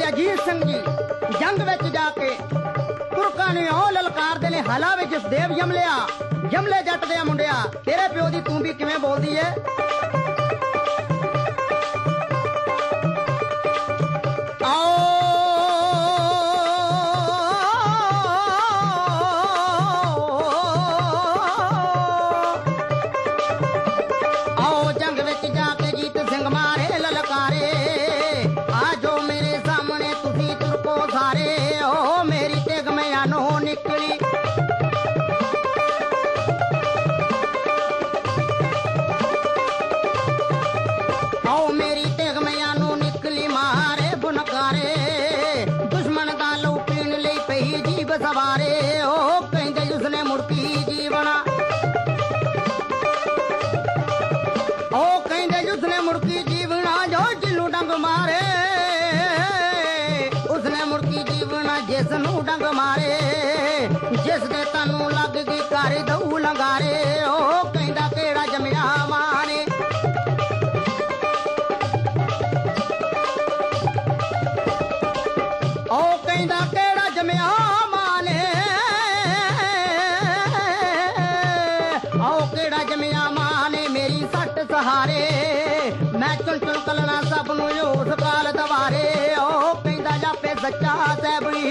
अजीत सिंह जी जंग विच जाके तुर्कां नूं ओ ललकारदे ने हला विच जसदेव जमलिया जमले जट दे मुंडिया तेरे प्यो दी तूं भी किवें बोलदी है। सवारे ओ कहंदे उसने मुड़की जीवना ओ कहंदे उसने मुड़की जीवना जो जिन्नू डंग मारे उसने मुड़की जीवना जिसनू डंग मारे जिस दे तनू लग गई कर दऊ लंगारे ओ कहंदा केड़ा जमिया माने ओ कहंदा केड़ा जमिया सहारे मैं चुन चुन कलना सब नूं होश काल दवारे ओ कहंदा जापे सच्चा सैबड़ी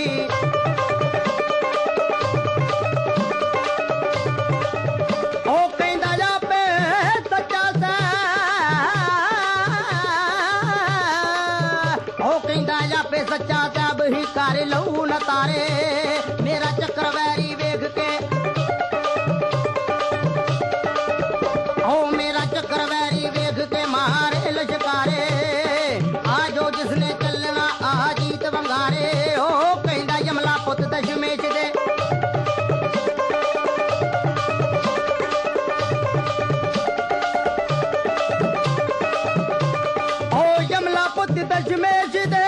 ओ कहंदा जापे सच्चा सै ओ कहंदा जापे सच्चा सैब ही कर लऊ न तारे मेरा चक्कर वैरी वेख के ओ मेरा चक्कर वैरी वेख के मारे लश्कारे आजो जिसने चलना आ जीत वंगारे ओ कहंदा यमला पुत दशमेश दे ओ यमला पुत दशमेश दे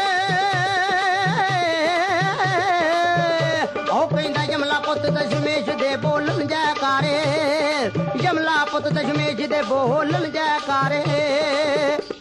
ओ कहंदा यमला पुत दशमेश दे बोलन जयकारे यमला पुत दशमेश दे बोलन जयकारे।